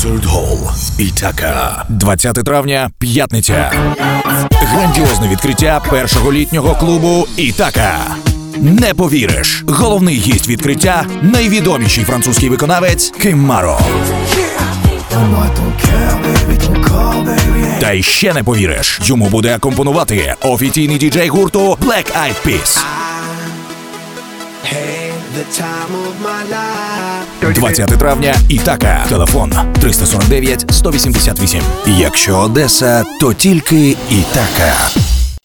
Concert Hall Ітака. 20 травня, п'ятниця. Грандіозне відкриття першого літнього клубу Ітака. Не повіриш, головний гість відкриття – найвідоміший французький виконавець Кимаро. Та й ще не повіриш, йому буде акомпонувати офіційний діджей гурту Black Eyed Peas. 20 травня, Ітака. Телефон 349 188. Якщо Одеса, то тільки Ітака.